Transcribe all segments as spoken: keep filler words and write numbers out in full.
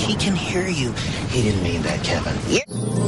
He can hear you. He didn't mean that, Kevin. Yeah.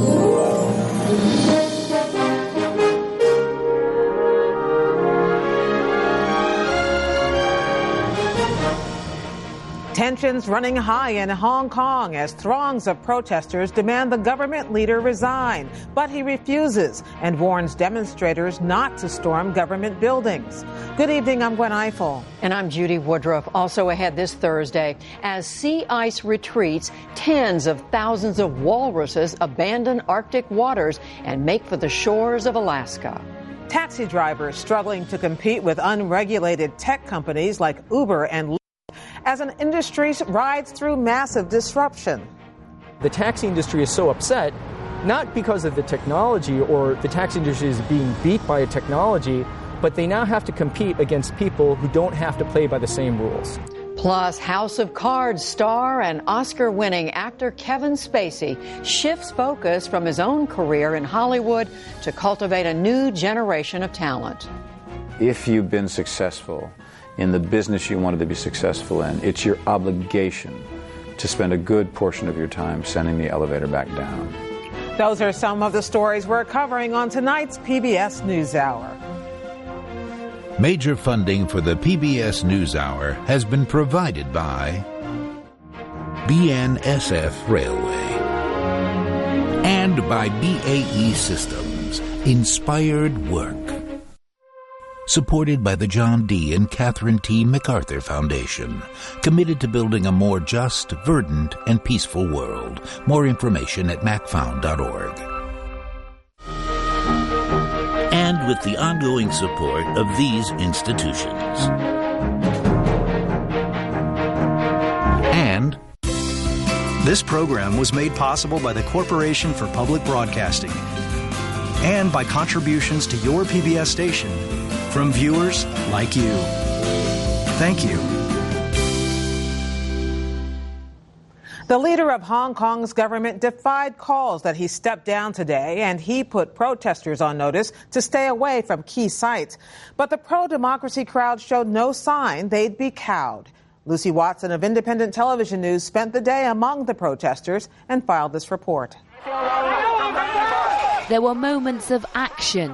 Tensions running high in Hong Kong as throngs of protesters demand the government leader resign. But he refuses and warns demonstrators not to storm government buildings. Good evening, I'm Gwen Eiffel. And I'm Judy Woodruff. Also ahead this Thursday, as sea ice retreats, tens of thousands of walruses abandon Arctic waters and make for the shores of Alaska. Taxi drivers struggling to compete with unregulated tech companies like Uber and Lyft as an industry rides through massive disruption. The taxi industry is so upset, not because of the technology or the taxi industry is being beat by a technology, but they now have to compete against people who don't have to play by the same rules. Plus, House of Cards star and Oscar-winning actor Kevin Spacey shifts focus from his own career in Hollywood to cultivate a new generation of talent. If you've been successful in the business you wanted to be successful in, it's your obligation to spend a good portion of your time sending the elevator back down. Those are some of the stories we're covering on tonight's P B S NewsHour. Major funding for the P B S NewsHour has been provided by B N S F Railway and by B A E Systems, Inspired Work. Supported by the John D. and Catherine T. MacArthur Foundation, committed to building a more just, verdant, and peaceful world. More information at mac found dot org. And with the ongoing support of these institutions. And this program was made possible by the Corporation for Public Broadcasting and by contributions to your P B S station from viewers like you. Thank you. The leader of Hong Kong's government defied calls that he stepped down today, and he put protesters on notice to stay away from key sites. But the pro-democracy crowd showed no sign they'd be cowed. Lucy Watson of Independent Television News spent the day among the protesters and filed this report. There were moments of action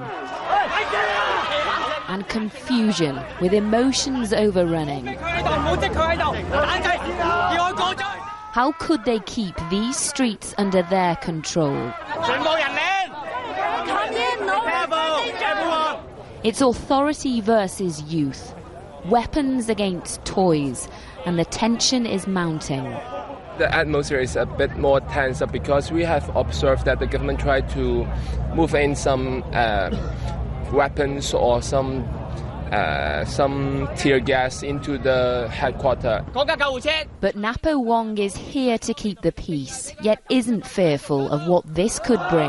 and confusion, with emotions overrunning. How could they keep these streets under their control? It's authority versus youth, weapons against toys, and the tension is mounting. The atmosphere is a bit more tense because we have observed that the government tried to move in some uh, weapons or some uh, some tear gas into the headquarters. But Napo Wong is here to keep the peace, yet isn't fearful of what this could bring.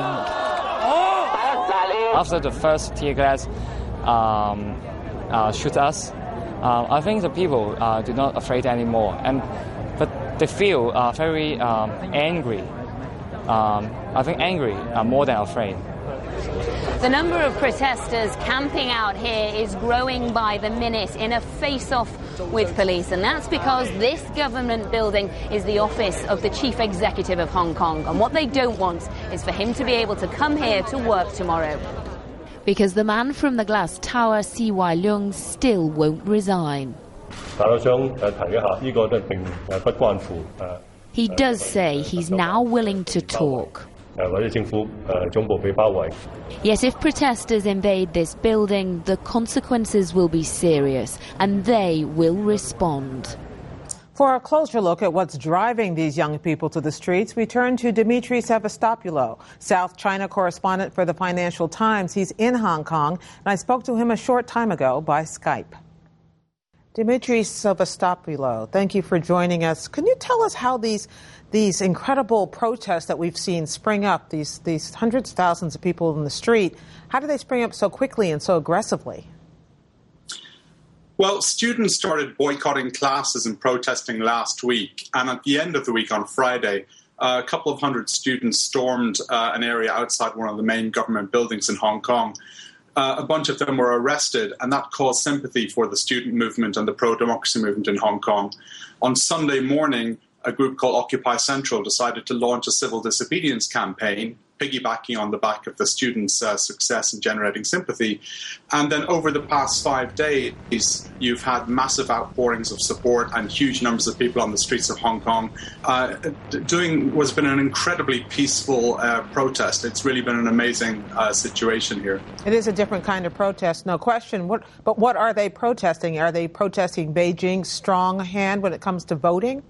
After the first tear gas um, uh, shoot us, uh, I think the people uh, do not afraid anymore, and but they feel uh, very um, angry. Um, I think angry uh, more than afraid. The number of protesters camping out here is growing by the minute in a face-off with police, and that's because this government building is the office of the chief executive of Hong Kong, and what they don't want is for him to be able to come here to work tomorrow. Because the man from the glass tower, C Y Leung, still won't resign. He does say he's now willing to talk. Yet if protesters invade this building, the consequences will be serious, and they will respond. For a closer look at what's driving these young people to the streets, we turn to Dimitri Sevastopoulos, South China correspondent for the Financial Times. He's in Hong Kong, and I spoke to him a short time ago by Skype. Dimitri Sevastopoulos, thank you for joining us. Can you tell us how these these incredible protests that we've seen spring up, these these hundreds of thousands of people in the street, how do they spring up so quickly and so aggressively? Well, students started boycotting classes and protesting last week. And at the end of the week on Friday, uh, a couple of hundred students stormed uh, an area outside one of the main government buildings in Hong Kong. Uh, a bunch of them were arrested, and that caused sympathy for the student movement and the pro-democracy movement in Hong Kong. On Sunday morning, a group called Occupy Central decided to launch a civil disobedience campaign, piggybacking on the back of the students' uh, success in generating sympathy. And then over the past five days, you've had massive outpourings of support and huge numbers of people on the streets of Hong Kong. Uh, doing what's been an incredibly peaceful uh, protest. It's really been an amazing uh, situation here. It is a different kind of protest, no question. What, but what are they protesting? Are they protesting Beijing's strong hand when it comes to voting?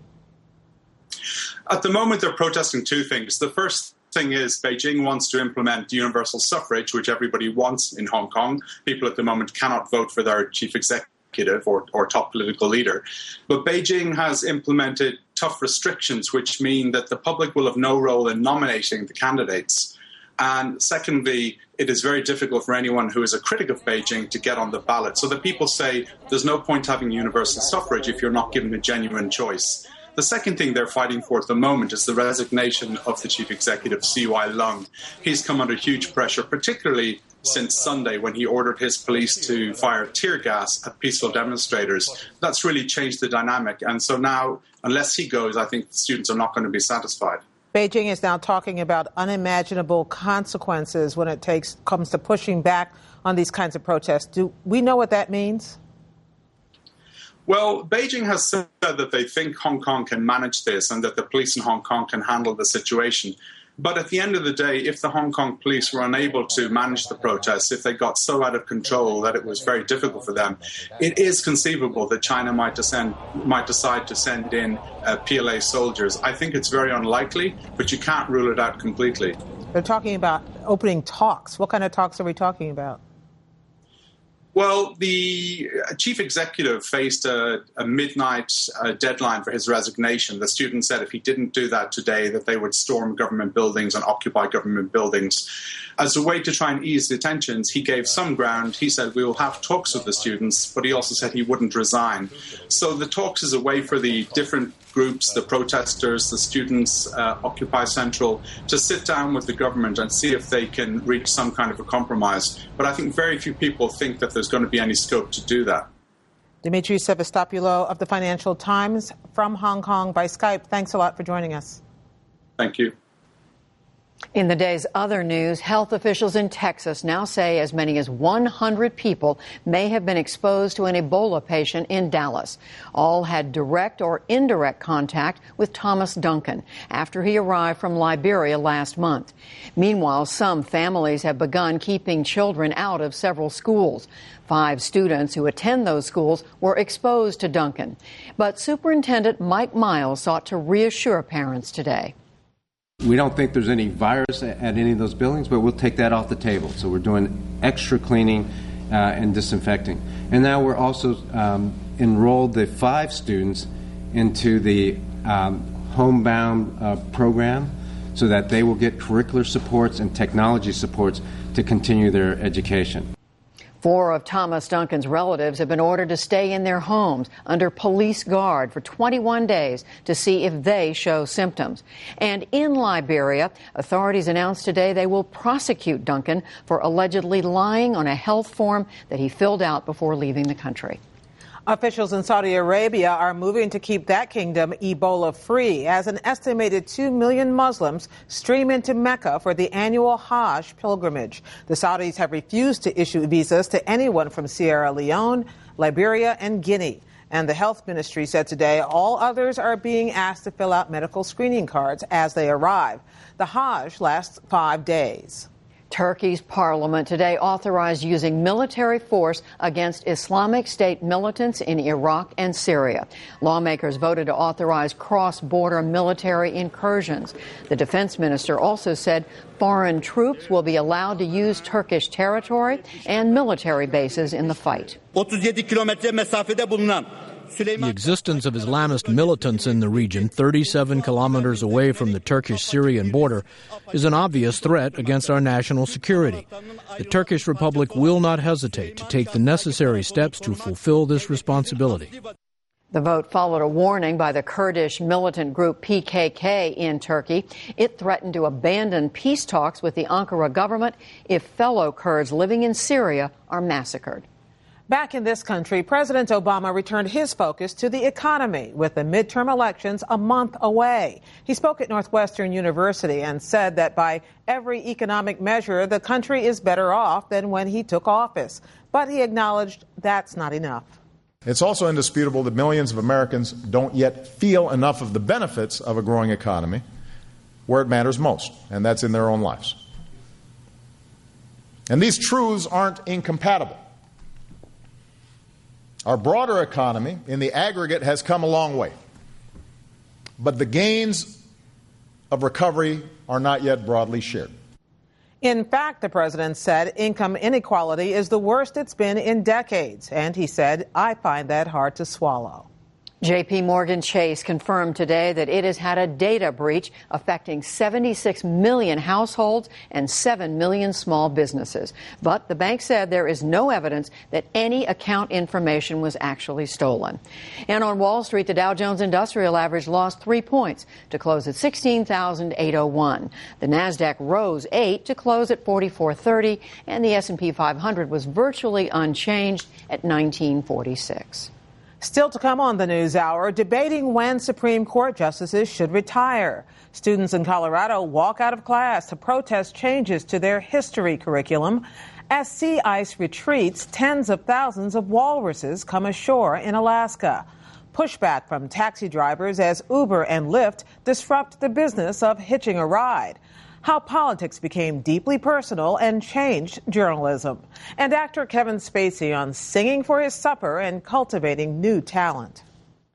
At the moment, they're protesting two things. The first thing is Beijing wants to implement universal suffrage, which everybody wants in Hong Kong. People at the moment cannot vote for their chief executive or, or top political leader. But Beijing has implemented tough restrictions, which mean that the public will have no role in nominating the candidates. And secondly, it is very difficult for anyone who is a critic of Beijing to get on the ballot. So the people say there's no point having universal suffrage if you're not given a genuine choice. The second thing they're fighting for at the moment is the resignation of the chief executive, C Y Leung. He's come under huge pressure, particularly since Sunday when he ordered his police to fire tear gas at peaceful demonstrators. That's really changed the dynamic. And so now, unless he goes, I think the students are not going to be satisfied. Beijing is now talking about unimaginable consequences when it takes comes to pushing back on these kinds of protests. Do we know what that means? Well, Beijing has said that they think Hong Kong can manage this and that the police in Hong Kong can handle the situation. But at the end of the day, if the Hong Kong police were unable to manage the protests, if they got so out of control that it was very difficult for them, it is conceivable that China might, descend, might decide to send in uh, P L A soldiers. I think it's very unlikely, but you can't rule it out completely. They're talking about opening talks. What kind of talks are we talking about? Well, the chief executive faced a, a midnight uh, deadline for his resignation. The student said if he didn't do that today, that they would storm government buildings and occupy government buildings. As a way to try and ease the tensions, he gave some ground. He said we will have talks with the students, but he also said he wouldn't resign. So the talks is a way for the different groups, the protesters, the students, uh, Occupy Central, to sit down with the government and see if they can reach some kind of a compromise. But I think very few people think that there's going to be any scope to do that. Dimitri Sevastopoulos of the Financial Times from Hong Kong by Skype. Thanks a lot for joining us. Thank you. In the day's other news, health officials in Texas now say as many as one hundred people may have been exposed to an Ebola patient in Dallas. All had direct or indirect contact with Thomas Duncan after he arrived from Liberia last month. Meanwhile, some families have begun keeping children out of several schools. Five students who attend those schools were exposed to Duncan. But Superintendent Mike Miles sought to reassure parents today. We don't think there's any virus at any of those buildings, but we'll take that off the table. So we're doing extra cleaning uh, and disinfecting. And now we're also um, enrolled the five students into the um, homebound uh, program so that they will get curricular supports and technology supports to continue their education. Four of Thomas Duncan's relatives have been ordered to stay in their homes under police guard for twenty-one days to see if they show symptoms. And in Liberia, authorities announced today they will prosecute Duncan for allegedly lying on a health form that he filled out before leaving the country. Officials in Saudi Arabia are moving to keep that kingdom Ebola-free as an estimated two million Muslims stream into Mecca for the annual Hajj pilgrimage. The Saudis have refused to issue visas to anyone from Sierra Leone, Liberia, and Guinea. And the health ministry said today all others are being asked to fill out medical screening cards as they arrive. The Hajj lasts five days. Turkey's parliament today authorized using military force against Islamic State militants in Iraq and Syria. Lawmakers voted to authorize cross-border military incursions. The defense minister also said foreign troops will be allowed to use Turkish territory and military bases in the fight. The existence of Islamist militants in the region, thirty-seven kilometers away from the Turkish-Syrian border, is an obvious threat against our national security. The Turkish Republic will not hesitate to take the necessary steps to fulfill this responsibility. The vote followed a warning by the Kurdish militant group P K K in Turkey. It threatened to abandon peace talks with the Ankara government if fellow Kurds living in Syria are massacred. Back in this country, President Obama returned his focus to the economy with the midterm elections a month away. He spoke at Northwestern University and said that by every economic measure, the country is better off than when he took office. But he acknowledged that's not enough. It's also indisputable that millions of Americans don't yet feel enough of the benefits of a growing economy where it matters most, and that's in their own lives. And these truths aren't incompatible. Our broader economy, in the aggregate, has come a long way. But the gains of recovery are not yet broadly shared. In fact, the president said income inequality is the worst it's been in decades. And he said, I find that hard to swallow. J P Morgan Chase confirmed today that it has had a data breach affecting seventy-six million households and seven million small businesses. But the bank said there is no evidence that any account information was actually stolen. And on Wall Street, the Dow Jones Industrial Average lost three points to close at sixteen thousand eight hundred one. The Nasdaq rose eight to close at forty-four thirty, and the S and P five hundred was virtually unchanged at nineteen forty-six. Still to come on the News Hour, debating when Supreme Court justices should retire. Students in Colorado walk out of class to protest changes to their history curriculum. As sea ice retreats, tens of thousands of walruses come ashore in Alaska. Pushback from taxi drivers as Uber and Lyft disrupt the business of hitching a ride. How politics became deeply personal and changed journalism. And actor Kevin Spacey on singing for his supper and cultivating new talent.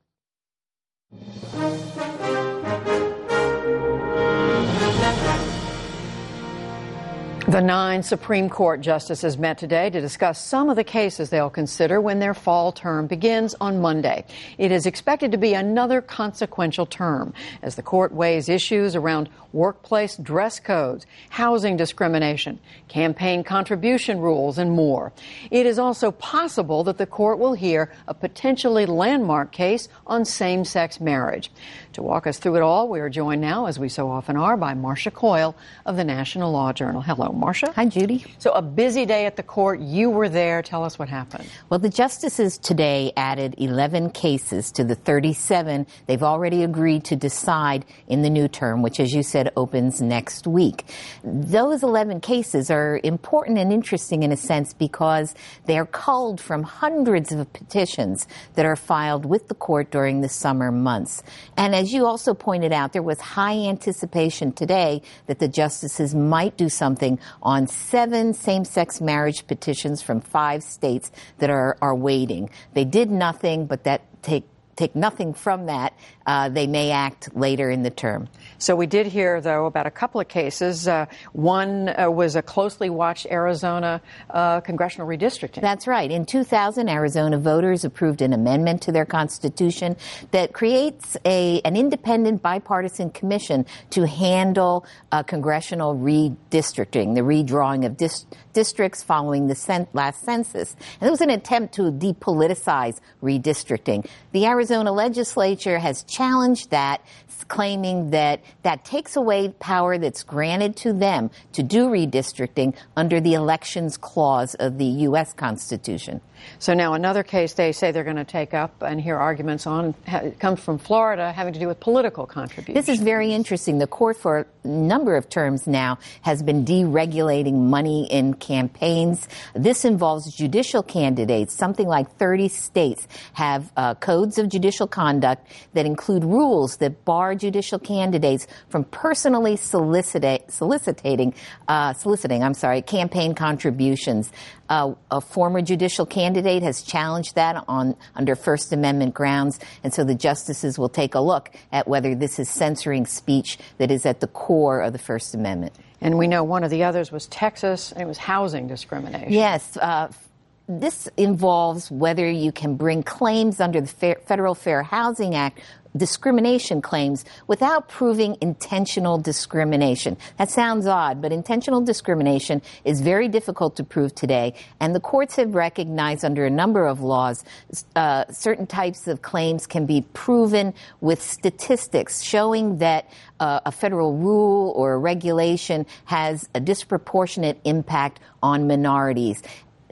The nine Supreme Court justices met today to discuss some of the cases they'll consider when their fall term begins on Monday. It is expected to be another consequential term as the court weighs issues around workplace dress codes, housing discrimination, campaign contribution rules, and more. It is also possible that the court will hear a potentially landmark case on same-sex marriage. To walk us through it all, we are joined now, as we so often are, by Marcia Coyle of the National Law Journal. Hello, Marcia. Hi, Judy. So a busy day at the court. You were there. Tell us what happened. Well, the justices today added eleven cases to the thirty-seven they've already agreed to decide in the new term, which, as you said, opens next week. Those eleven cases are important and interesting in a sense because they are culled from hundreds of petitions that are filed with the court during the summer months. And as you also pointed out, there was high anticipation today that the justices might do something on seven same-sex marriage petitions from five states that are, are waiting. They did nothing, but that take take nothing from that. Uh, they may act later in the term. So we did hear, though, about a couple of cases. Uh, one uh, was a closely watched Arizona uh, congressional redistricting. That's right. In two thousand, Arizona voters approved an amendment to their constitution that creates a an independent bipartisan commission to handle uh, congressional redistricting, the redrawing of dis- districts following the cen- last census. And it was an attempt to depoliticize redistricting. The Arizona legislature has challenged that, claiming that that takes away power that's granted to them to do redistricting under the Elections Clause of the U S Constitution. So now another case they say they're going to take up and hear arguments on ha- comes from Florida, having to do with political contributions. This is very interesting. The court for a number of terms now has been deregulating money in campaigns. This involves judicial candidates. Something like thirty states have uh, codes of judicial conduct that include rules that bar judicial candidates from personally solicita- soliciting, uh, soliciting, I'm sorry, campaign contributions. Uh, a former judicial candidate has challenged that on under First Amendment grounds, and so the justices will take a look at whether this is censoring speech that is at the core of the First Amendment. And we know one of the others was Texas, and it was housing discrimination. Yes. Uh, this involves whether you can bring claims under the Fair, Federal Fair Housing Act, discrimination claims, without proving intentional discrimination. That sounds odd, but intentional discrimination is very difficult to prove today, and the courts have recognized under a number of laws uh, certain types of claims can be proven with statistics showing that uh, a federal rule or a regulation has a disproportionate impact on minorities.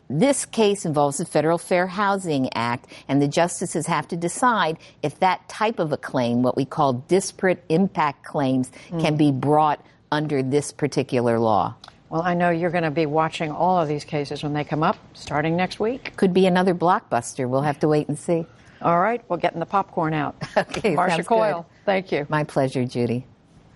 This case involves the Federal Fair Housing Act, and the justices have to decide if that type of a claim, what we call disparate impact claims, mm. can be brought under this particular law. Well, I know you're going to be watching all of these cases when they come up, starting next week. Could be another blockbuster. We'll have to wait and see. All right, we're getting the popcorn out. Okay, Marcia Coyle, good. Thank you. My pleasure, Judy.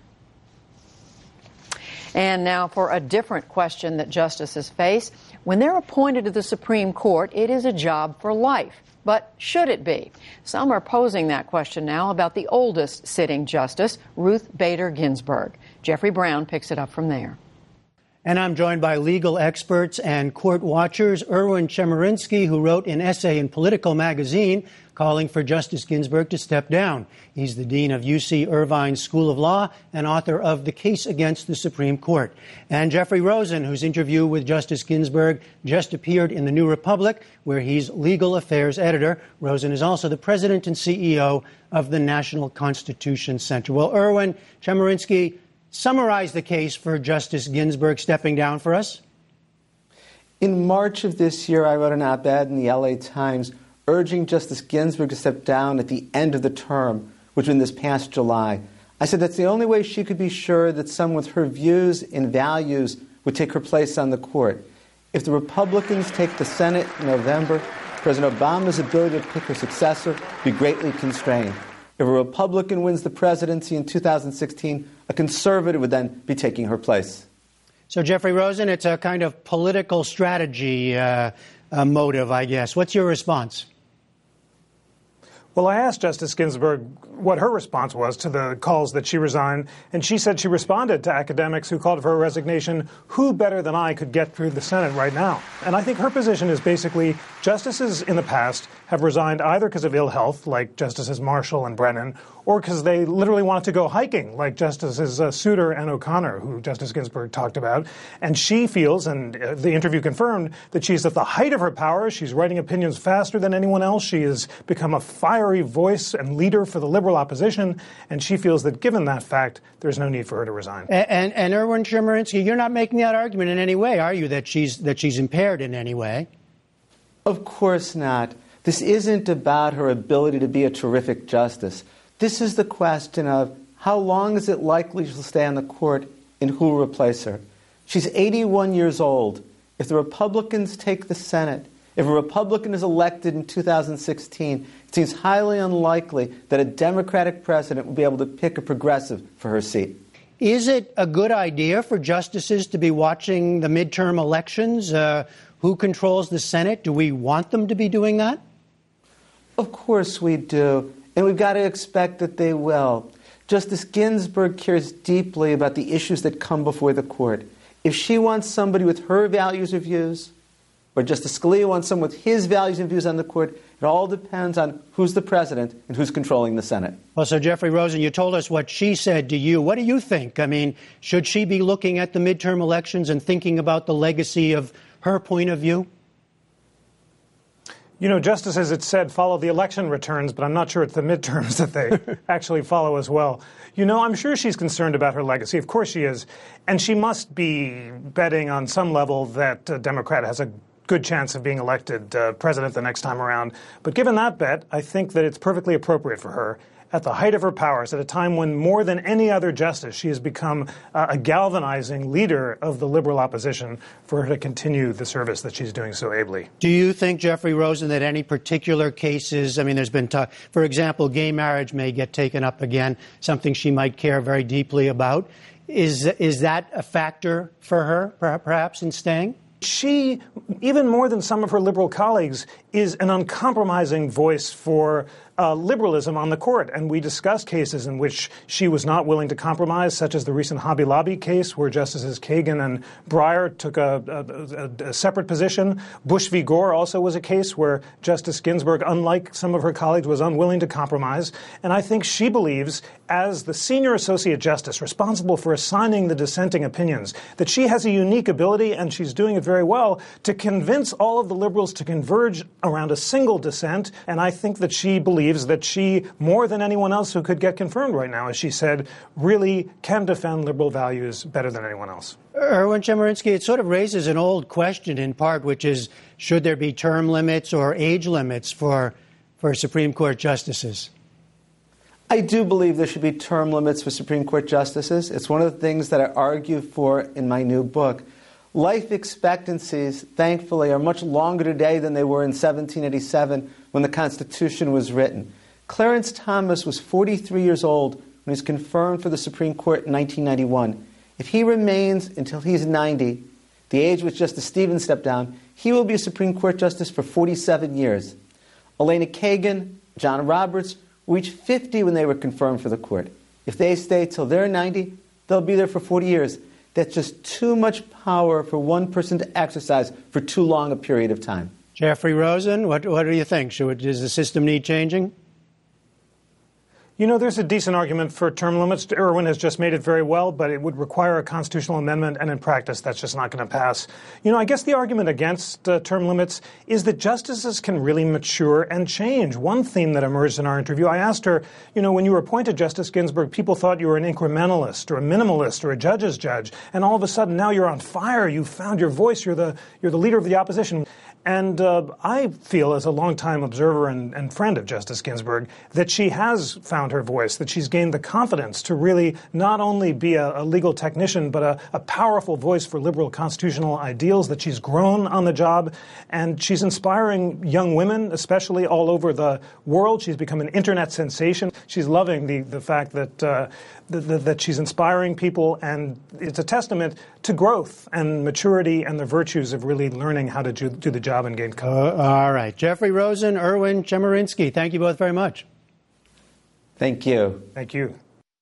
And now for a different question that justices face. When they're appointed to the Supreme Court, it is a job for life. But should it be? Some are posing that question now about the oldest sitting justice, Ruth Bader Ginsburg. Jeffrey Brown picks it up from there. And I'm joined by legal experts and court watchers, Erwin Chemerinsky, who wrote an essay in Politico magazine calling for Justice Ginsburg to step down. He's the dean of U C Irvine School of Law and author of The Case Against the Supreme Court. And Jeffrey Rosen, whose interview with Justice Ginsburg just appeared in The New Republic, where he's legal affairs editor. Rosen is also the president and C E O of the National Constitution Center. Well, Erwin Chemerinsky, summarize the case for Justice Ginsburg stepping down for us. In March of this year, I wrote an op-ed in the L A Times urging Justice Ginsburg to step down at the end of the term, which was in this past July. I said that's the only way she could be sure that someone with her views and values would take her place on the court. If the Republicans take the Senate in November, President Obama's ability to pick her successor would be greatly constrained. If a Republican wins the presidency in two thousand sixteen, a conservative would then be taking her place. So, Jeffrey Rosen, it's a kind of political strategy uh, uh, motive, I guess. What's your response? Well, I asked Justice Ginsburg what her response was to the calls that she resigned, and she said she responded to academics who called for her resignation. Who better than I could get through the Senate right now? And I think her position is basically justices in the past have resigned either because of ill health, like Justices Marshall and Brennan, or because they literally wanted to go hiking, like Justices uh, Souter and O'Connor, who Justice Ginsburg talked about. And she feels, and uh, the interview confirmed, that she's at the height of her power. She's writing opinions faster than anyone else. She has become a fiery voice and leader for the liberal opposition. And she feels that given that fact, there's no need for her to resign. And, and, and Erwin Chemerinsky, you're not making that argument in any way, are you, that she's, that she's impaired in any way? Of course not. This isn't about her ability to be a terrific justice. This is the question of how long is it likely she'll stay on the court and who will replace her. She's eighty-one years old. If the Republicans take the Senate, if a Republican is elected in two thousand sixteen, it seems highly unlikely that a Democratic president will be able to pick a progressive for her seat. Is it a good idea for justices to be watching the midterm elections? Uh, who controls the Senate? Do we want them to be doing that? Of course we do. And we've got to expect that they will. Justice Ginsburg cares deeply about the issues that come before the court. If she wants somebody with her values or views, or Justice Scalia wants someone with his values and views on the court, it all depends on who's the president and who's controlling the Senate. Well, so Jeffrey Rosen, you told us what she said to you. What do you think? I mean, should she be looking at the midterm elections and thinking about the legacy of her point of view? You know, justices, it's said, follow the election returns, but I'm not sure it's the midterms that they actually follow as well. You know, I'm sure she's concerned about her legacy. Of course she is. And she must be betting on some level that a Democrat has a good chance of being elected uh, president the next time around. But given that bet, I think that it's perfectly appropriate for her, at the height of her powers, at a time when more than any other justice, she has become uh, a galvanizing leader of the liberal opposition, for her to continue the service that she's doing so ably. Do you think, Jeffrey Rosen, that any particular cases, I mean, there's been talk, for example, gay marriage may get taken up again, something she might care very deeply about. Is, is that a factor for her, perhaps, in staying? She, even more than some of her liberal colleagues, is an uncompromising voice for uh, liberalism on the court. And we discussed cases in which she was not willing to compromise, such as the recent Hobby Lobby case, where Justices Kagan and Breyer took a, a, a, a separate position. Bush v. Gore also was a case where Justice Ginsburg, unlike some of her colleagues, was unwilling to compromise. And I think she believes, as the senior associate justice responsible for assigning the dissenting opinions, that she has a unique ability, and she's doing it very well, to convince all of the liberals to converge around a single dissent. And I think that she believes believes that she, more than anyone else who could get confirmed right now, as she said, really can defend liberal values better than anyone else. Erwin Chemerinsky, it sort of raises an old question in part, which is, should there be term limits or age limits for, for Supreme Court justices? I do believe there should be term limits for Supreme Court justices. It's one of the things that I argue for in my new book. Life expectancies, thankfully, are much longer today than they were in seventeen eighty-seven when the Constitution was written. Clarence Thomas was forty-three years old when he was confirmed for the Supreme Court in nineteen ninety-one. If he remains until he's ninety, the age which Justice Stevens stepped down, he will be a Supreme Court justice for forty-seven years. Elena Kagan, John Roberts reached fifty when they were confirmed for the court. If they stay till they're ninety, they'll be there for forty years. That's just too much power for one person to exercise for too long a period of time. Jeffrey Rosen, what, what do you think? Should, does the system need changing? You know, there's a decent argument for term limits. Erwin has just made it very well, but it would require a constitutional amendment, and in practice, that's just not going to pass. You know, I guess the argument against uh, term limits is that justices can really mature and change. One theme that emerged in our interview, I asked her, you know, when you were appointed Justice Ginsburg, people thought you were an incrementalist or a minimalist or a judge's judge, and all of a sudden now you're on fire. You found your voice. You're the you're the leader of the opposition. And uh, I feel, as a longtime observer and, and friend of Justice Ginsburg, that she has found her voice, that she's gained the confidence to really not only be a, a legal technician, but a, a powerful voice for liberal constitutional ideals, that she's grown on the job, and she's inspiring young women, especially all over the world. She's become an internet sensation. She's loving the, the fact that, uh, the, the, that she's inspiring people, and it's a testament to growth and maturity and the virtues of really learning how to do, do the job and gain confidence. Uh, all right. Jeffrey Rosen, Erwin Chemerinsky, thank you both very much. Thank you. Thank you.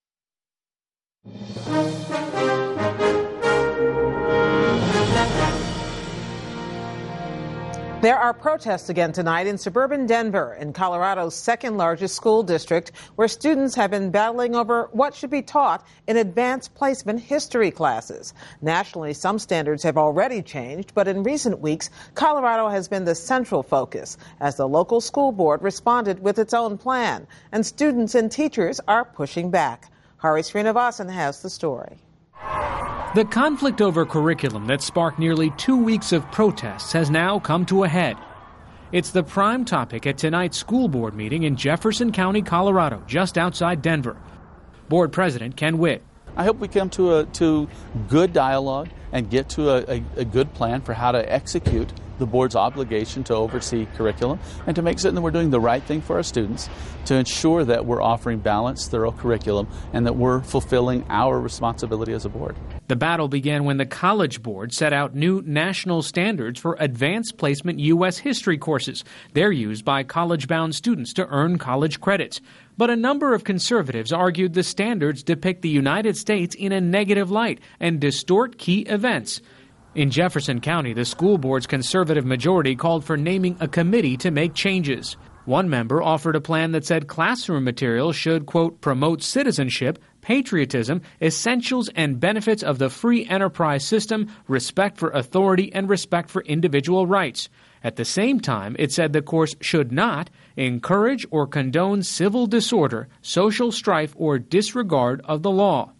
There are protests again tonight in suburban Denver, in Colorado's second largest school district, where students have been battling over what should be taught in advanced placement history classes. Nationally, some standards have already changed, but in recent weeks, Colorado has been the central focus as the local school board responded with its own plan, and students and teachers are pushing back. Hari Srinivasan has the story. The conflict over curriculum that sparked nearly two weeks of protests has now come to a head. It's the prime topic at tonight's school board meeting in Jefferson County, Colorado, just outside Denver. Board President Ken Witt. I hope we come to a to good dialogue and get to a, a, a good plan for how to execute the board's obligation to oversee curriculum and to make certain that we're doing the right thing for our students, to ensure that we're offering balanced, thorough curriculum, and that we're fulfilling our responsibility as a board. The battle began when the College Board set out new national standards for advanced placement U S history courses. They're used by college-bound students to earn college credits. But a number of conservatives argued the standards depict the United States in a negative light and distort key events. In Jefferson County, the school board's conservative majority called for naming a committee to make changes. One member offered a plan that said classroom materials should, quote, promote citizenship, patriotism, essentials and benefits of the free enterprise system, respect for authority, and respect for individual rights. At the same time, it said the course should not encourage or condone civil disorder, social strife, or disregard of the law.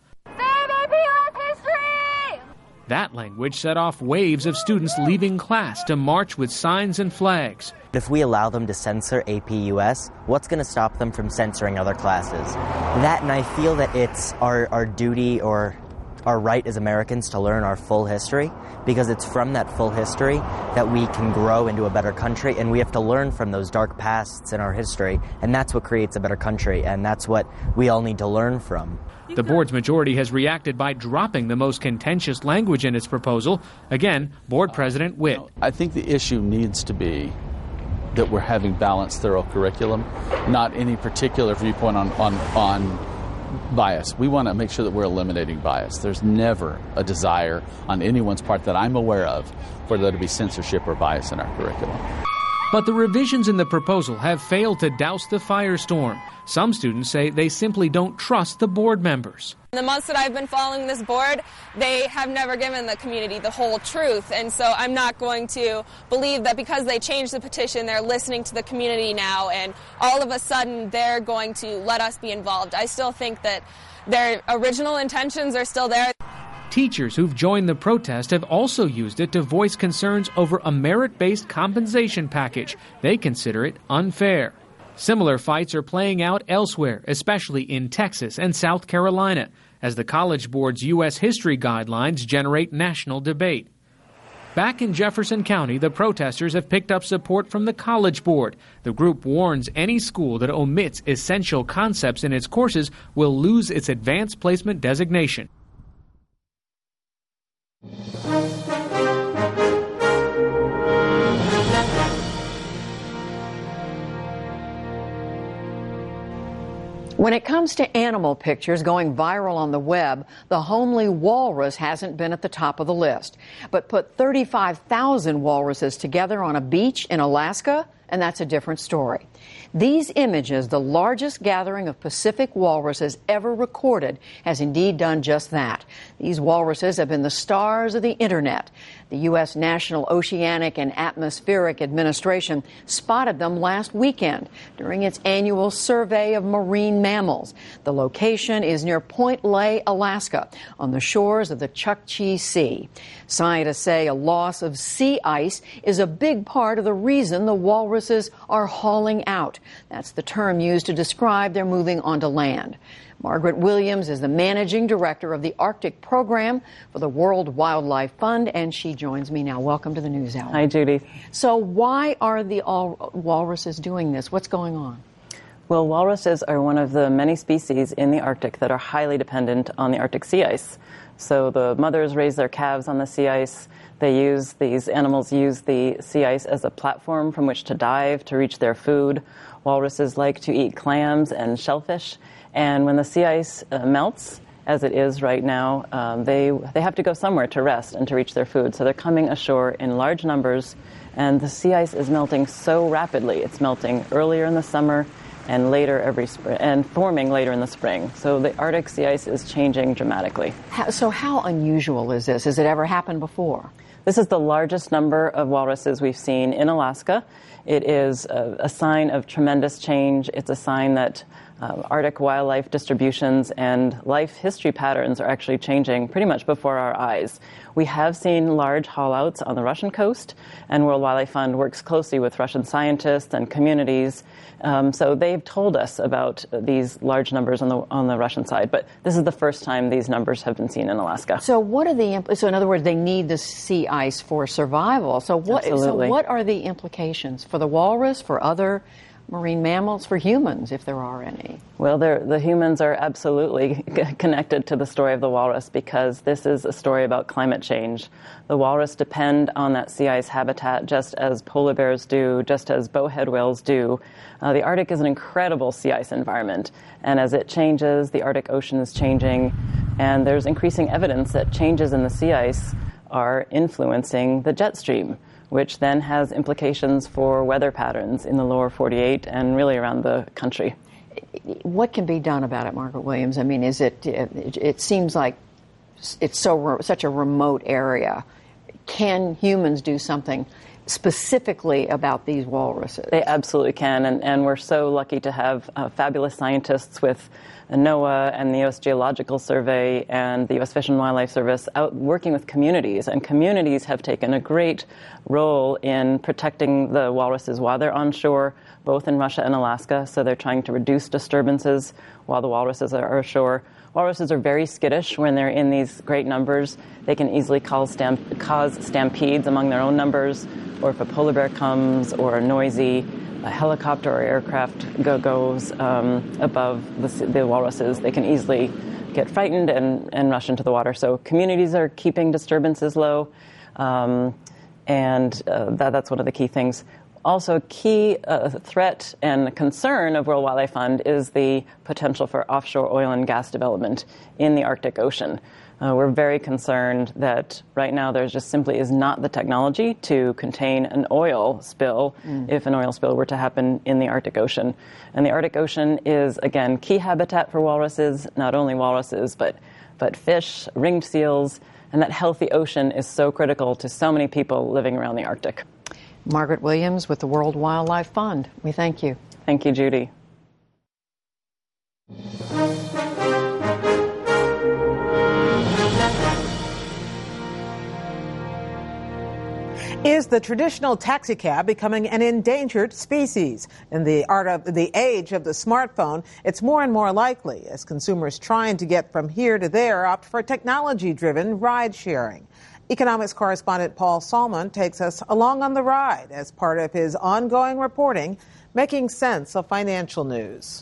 That language set off waves of students leaving class to march with signs and flags. If we allow them to censor A P U S, what's going to stop them from censoring other classes? That, and I feel that it's our, our duty or our right as Americans to learn our full history, because it's from that full history that we can grow into a better country, and we have to learn from those dark pasts in our history, and that's what creates a better country, and that's what we all need to learn from. The board's majority has reacted by dropping the most contentious language in its proposal. Again, board president Witt. I think the issue needs to be that we're having balanced, thorough curriculum, not any particular viewpoint on, on, on bias. We want to make sure that we're eliminating bias. There's never a desire on anyone's part that I'm aware of for there to be censorship or bias in our curriculum. But the revisions in the proposal have failed to douse the firestorm. Some students say they simply don't trust the board members. In the months that I've been following this board, they have never given the community the whole truth. And so I'm not going to believe that because they changed the petition, they're listening to the community now, and all of a sudden they're going to let us be involved. I still think that their original intentions are still there. Teachers who've joined the protest have also used it to voice concerns over a merit-based compensation package. They consider it unfair. Similar fights are playing out elsewhere, especially in Texas and South Carolina, as the College Board's U S history guidelines generate national debate. Back in Jefferson County, the protesters have picked up support from the College Board. The group warns any school that omits essential concepts in its courses will lose its advanced placement designation. When it comes to animal pictures going viral on the web, the homely walrus hasn't been at the top of the list. But put thirty-five thousand walruses together on a beach in Alaska, and that's a different story. These images, the largest gathering of Pacific walruses ever recorded, has indeed done just that. These walruses have been the stars of the internet. The U S National Oceanic and Atmospheric Administration spotted them last weekend during its annual survey of marine mammals. The location is near Point Lay, Alaska, on the shores of the Chukchi Sea. Scientists say a loss of sea ice is a big part of the reason the walruses are hauling out. That's the term used to describe their moving onto land. Margaret Williams is the managing director of the Arctic program for the World Wildlife Fund, and she joins me now. Welcome to the NewsHour. Hi, Judy. So why are the all walruses doing this? What's going on? Well, walruses are one of the many species in the Arctic that are highly dependent on the Arctic sea ice. So the mothers raise their calves on the sea ice. They use, these animals use the sea ice as a platform from which to dive to reach their food. Walruses like to eat clams and shellfish. And when the sea ice uh, melts, as it is right now, um, they, they have to go somewhere to rest and to reach their food. So they're coming ashore in large numbers, and the sea ice is melting so rapidly. It's melting earlier in the summer and later every spring, and forming later in the spring. So the Arctic sea ice is changing dramatically. How, so how unusual is this? Has it ever happened before? This is the largest number of walruses we've seen in Alaska. It is a, a sign of tremendous change. It's a sign that uh, Arctic wildlife distributions and life history patterns are actually changing pretty much before our eyes. We have seen large haulouts on the Russian coast, and World Wildlife Fund works closely with Russian scientists and communities. Um, so they've told us about these large numbers on the on the Russian side, but this is the first time these numbers have been seen in Alaska. So what are the so in other words, they need the sea ice for survival. So what Absolutely. so what are the implications for the walrus, for other marine mammals, for humans, if there are any? Well, the humans are absolutely connected to the story of the walrus because this is a story about climate change. The walrus depend on that sea ice habitat just as polar bears do, just as bowhead whales do. Uh, the Arctic is an incredible sea ice environment, and as it changes, the Arctic Ocean is changing, and there's increasing evidence that changes in the sea ice are influencing the jet stream, which then has implications for weather patterns in the lower forty-eight and really around the country. What can be done about it, Margaret Williams? I mean, is it, it, it seems like it's so such a remote area. Can humans do something specifically about these walruses? They absolutely can, and, and we're so lucky to have uh, fabulous scientists with NOAA and the U S Geological Survey and the U S Fish and Wildlife Service out working with communities, and communities have taken a great role in protecting the walruses while they're on shore, both in Russia and Alaska, so they're trying to reduce disturbances while the walruses are ashore. Walruses are very skittish when they're in these great numbers. They can easily cause, stamp- cause stampedes among their own numbers, or if a polar bear comes or a noisy a helicopter or aircraft go- goes um, above the, the walruses, they can easily get frightened and, and rush into the water. So communities are keeping disturbances low, um, and uh, that, that's one of the key things. Also, a key uh, threat and concern of World Wildlife Fund is the potential for offshore oil and gas development in the Arctic Ocean. Uh, we're very concerned that right now there just simply is not the technology to contain an oil spill mm. if an oil spill were to happen in the Arctic Ocean. And the Arctic Ocean is, again, key habitat for walruses, not only walruses, but, but fish, ringed seals, and that healthy ocean is so critical to so many people living around the Arctic. Margaret Williams with the World Wildlife Fund. We thank you. Thank you, Judy. Is the traditional taxicab becoming an endangered species? In the art of the age of the smartphone, it's more and more likely as consumers trying to get from here to there opt for technology-driven ride sharing. Economics correspondent Paul Salmon takes us along on the ride as part of his ongoing reporting, making sense of financial news.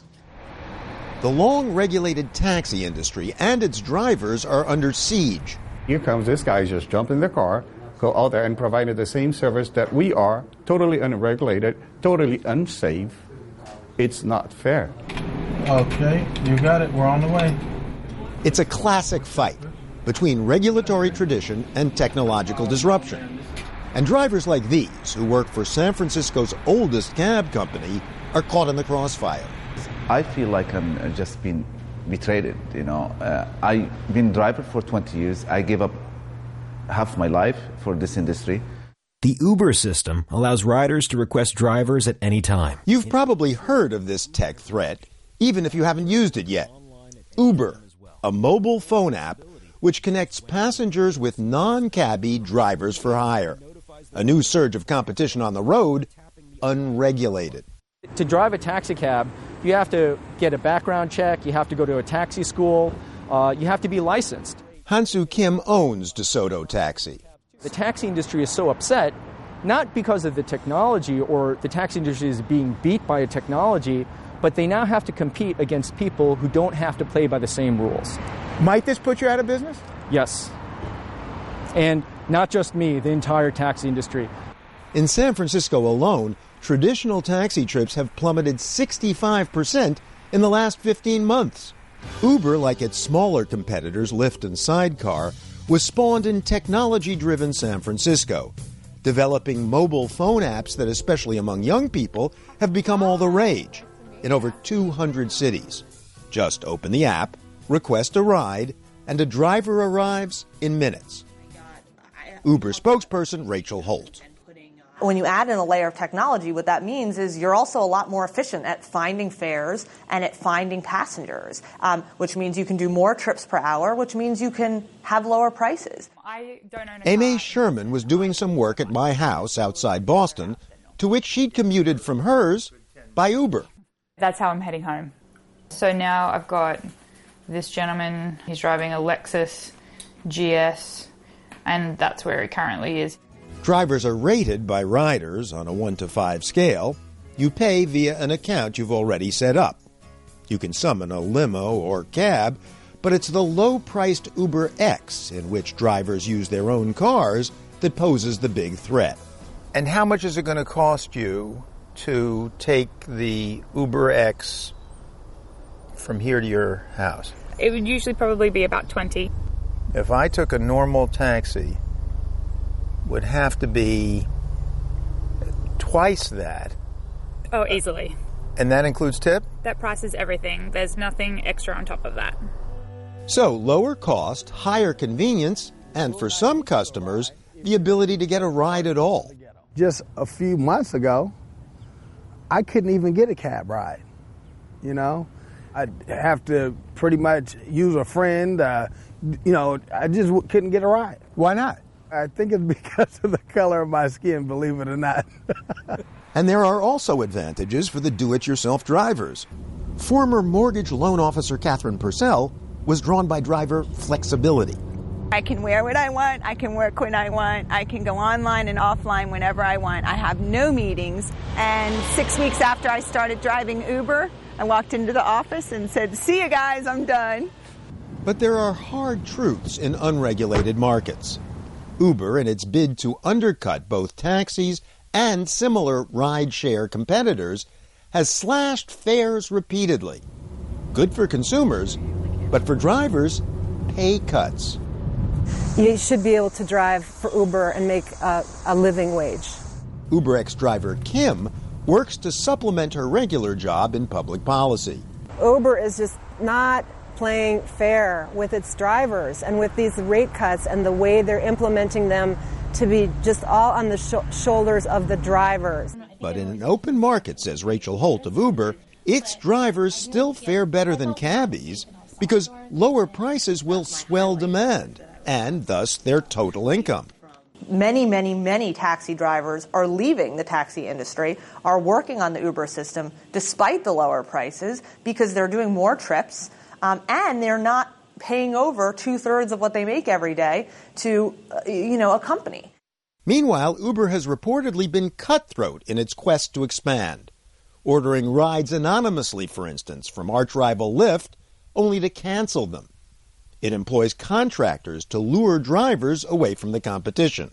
The long-regulated taxi industry and its drivers are under siege. Here comes this guy, just jump in the car, go out there and provide the same service that we are, totally unregulated, totally unsafe. It's not fair. Okay, you got it. We're on the way. It's a classic fight between regulatory tradition and technological disruption. And drivers like these, who work for San Francisco's oldest cab company, are caught in the crossfire. I feel like I'm just being betrayed, you know. Uh, I've been a driver for twenty years. I gave up half my life for this industry. The Uber system allows riders to request drivers at any time. You've probably heard of this tech threat, even if you haven't used it yet. Uber, a mobile phone app which connects passengers with non-cabbie drivers for hire. A new surge of competition on the road, unregulated. To drive a taxi cab, you have to get a background check, you have to go to a taxi school, uh, you have to be licensed. Hansu Kim owns DeSoto Taxi. The taxi industry is so upset, not because of the technology or the taxi industry is being beat by a technology, but they now have to compete against people who don't have to play by the same rules. Might this put you out of business? Yes. And not just me, the entire taxi industry. In San Francisco alone, traditional taxi trips have plummeted sixty-five percent in the last fifteen months. Uber, like its smaller competitors Lyft and Sidecar, was spawned in technology-driven San Francisco, developing mobile phone apps that, especially among young people, have become all the rage in over two hundred cities. Just open the app, request a ride, and a driver arrives in minutes. Uber spokesperson Rachel Holt. When you add in a layer of technology, what that means is you're also a lot more efficient at finding fares and at finding passengers, um, which means you can do more trips per hour, which means you can have lower prices. I don't own a Aimee Sherman was doing some work at my house outside Boston, to which she'd commuted from hers by Uber. That's how I'm heading home. So now I've got this gentleman, he's driving a Lexus G S, and that's where he currently is. Drivers are rated by riders on a one to five scale. You pay via an account you've already set up. You can summon a limo or cab, but it's the low-priced Uber X, in which drivers use their own cars, that poses the big threat. And how much is it going to cost you to take the Uber X from here to your house? It would usually probably be about twenty. If I took a normal taxi, would have to be twice that. Oh, easily. And that includes tip? That price is everything. There's nothing extra on top of that. So, lower cost, higher convenience, and for some customers, the ability to get a ride at all. Just a few months ago, I couldn't even get a cab ride, you know? I'd have to pretty much use a friend, uh, you know, I just couldn't get a ride. Why not? I think it's because of the color of my skin, believe it or not. And there are also advantages for the do-it-yourself drivers. Former mortgage loan officer Catherine Purcell was drawn by driver flexibility. I can wear what I want, I can work when I want, I can go online and offline whenever I want. I have no meetings. And six weeks after I started driving Uber, I walked into the office and said, "See you guys, I'm done." But there are hard truths in unregulated markets. Uber, in its bid to undercut both taxis and similar rideshare competitors, has slashed fares repeatedly. Good for consumers, but for drivers, pay cuts. You should be able to drive for Uber and make a, a living wage. UberX driver Kim works to supplement her regular job in public policy. Uber is just not playing fair with its drivers, and with these rate cuts and the way they're implementing them to be just all on the sh- shoulders of the drivers. But in an open market, says Rachel Holt of Uber, its drivers still fare better than cabbies because lower prices will swell demand and thus their total income. Many, many, many taxi drivers are leaving the taxi industry, are working on the Uber system despite the lower prices because they're doing more trips, um, and they're not paying over two-thirds of what they make every day to, uh, you know, a company. Meanwhile, Uber has reportedly been cutthroat in its quest to expand, ordering rides anonymously, for instance, from arch-rival Lyft, only to cancel them. It employs contractors to lure drivers away from the competition.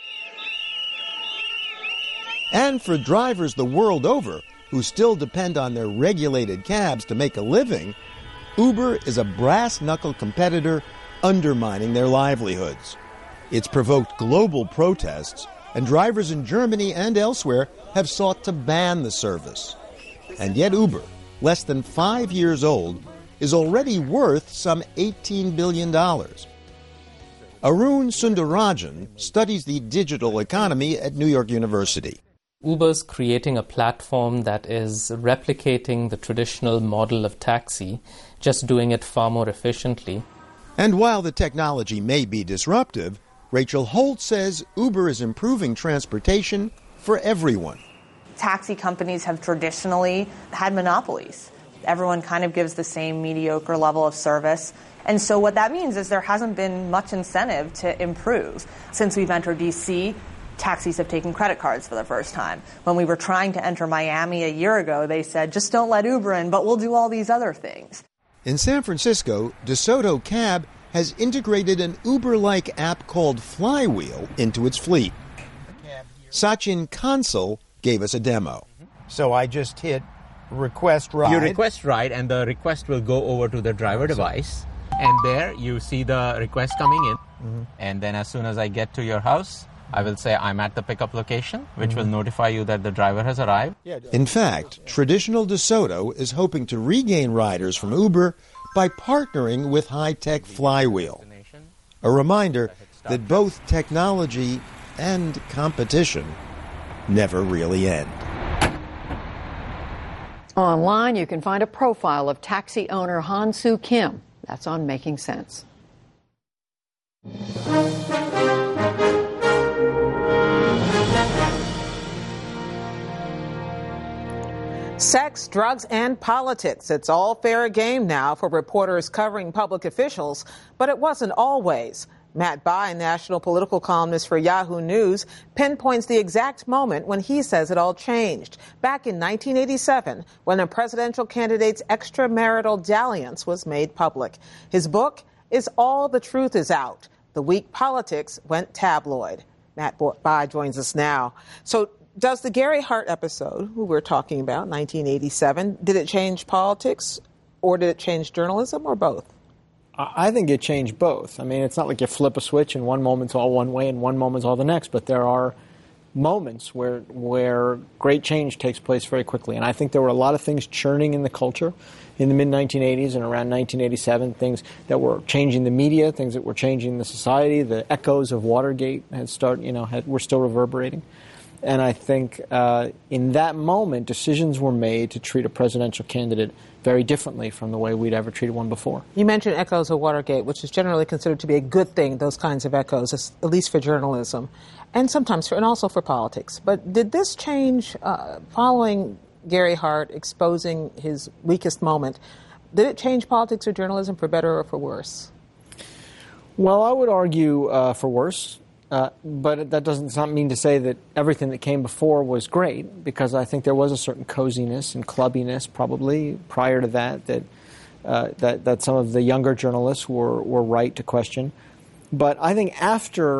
And for drivers the world over who still depend on their regulated cabs to make a living, Uber is a brass-knuckle competitor undermining their livelihoods. It's provoked global protests, and drivers in Germany and elsewhere have sought to ban the service. And yet Uber, less than five years old, is already worth some eighteen billion dollars. Arun Sundarajan studies the digital economy at New York University. Uber's creating a platform that is replicating the traditional model of taxi, just doing it far more efficiently. And while the technology may be disruptive, Rachel Holt says Uber is improving transportation for everyone. Taxi companies have traditionally had monopolies. Everyone kind of gives the same mediocre level of service. And so what that means is there hasn't been much incentive to improve. Since we've entered D C, taxis have taken credit cards for the first time. When we were trying to enter Miami a year ago, they said, just don't let Uber in, but we'll do all these other things. In San Francisco, DeSoto Cab has integrated an Uber-like app called Flywheel into its fleet. Sachin Kansal gave us a demo. So I just hit request ride. You request ride, and the request will go over to the driver device. And there you see the request coming in. Mm-hmm. And then as soon as I get to your house, I will say I'm at the pickup location, which mm-hmm. will notify you that the driver has arrived. In fact, traditional DeSoto is hoping to regain riders from Uber by partnering with high-tech Flywheel. A reminder that both technology and competition never really end. Online, you can find a profile of taxi owner Han Soo Kim. That's on Making Sense. Sex, drugs, and politics. It's all fair game now for reporters covering public officials, but it wasn't always. Matt Bai, national political columnist for Yahoo News, pinpoints the exact moment when he says it all changed. Back in nineteen eighty-seven, when a presidential candidate's extramarital dalliance was made public. His book is All the Truth Is Out. The week politics went tabloid. Matt Bai joins us now. So does the Gary Hart episode, who we're talking about, nineteen eighty-seven, did it change politics or did it change journalism or both? I think it changed both. I mean, it's not like you flip a switch and one moment's all one way and one moment's all the next, but there are moments where where great change takes place very quickly. And I think there were a lot of things churning in the culture in the mid nineteen eighties and around nineteen eighty-seven, things that were changing the media, things that were changing the society. The echoes of Watergate had start, you know, had, were still reverberating. And I think uh, in that moment, decisions were made to treat a presidential candidate very differently from the way we'd ever treated one before. You mentioned echoes of Watergate, which is generally considered to be a good thing, those kinds of echoes, at least for journalism, and sometimes for, and also for politics. But did this change uh, following Gary Hart exposing his weakest moment? Did it change politics or journalism for better or for worse? Well, I would argue uh, for worse. Uh, but that doesn't not mean to say that everything that came before was great, because I think there was a certain coziness and clubbiness probably prior to that that uh, that, that some of the younger journalists were, were right to question. But I think after